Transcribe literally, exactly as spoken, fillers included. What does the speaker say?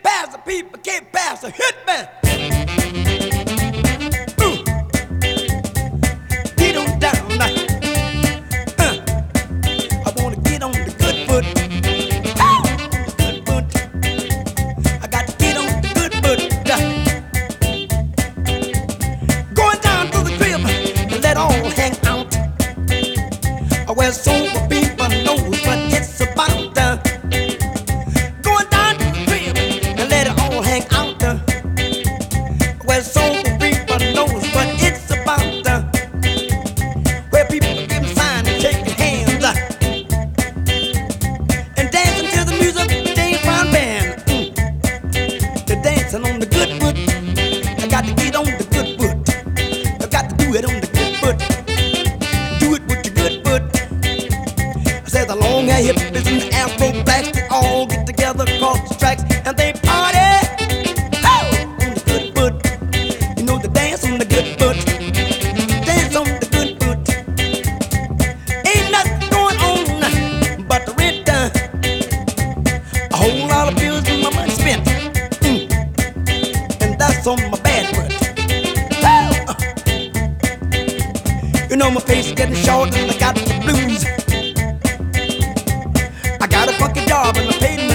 pass the people, can't pass the hit man. Ooh. Get on down now. Uh. I wanna get on the good foot. Ow! Good foot. I got to get on the good foot. Going down to the crib and let all hang out. Where sober people know what it's about. Going down to the crib and let it all hang out. Where sober people knows what it's about. Where people give a sign and shake their hands and dancing to the music, James Brown band. Mm. They're dancing on the good foot. I got to get on the good foot. I got to do it on the good foot. Do it with your good foot. I said the long hair hippies and the afro blacks, they all get together across the tracks and they party. Oh, on the good foot. You know they dance on the good foot. Dance on the good foot. Ain't nothing going on but the rent done. A whole lot of bills and my money spent. Mm. And that's on my bad foot. Oh. You know my face is getting short and I got the blues. I got a funky job and I paid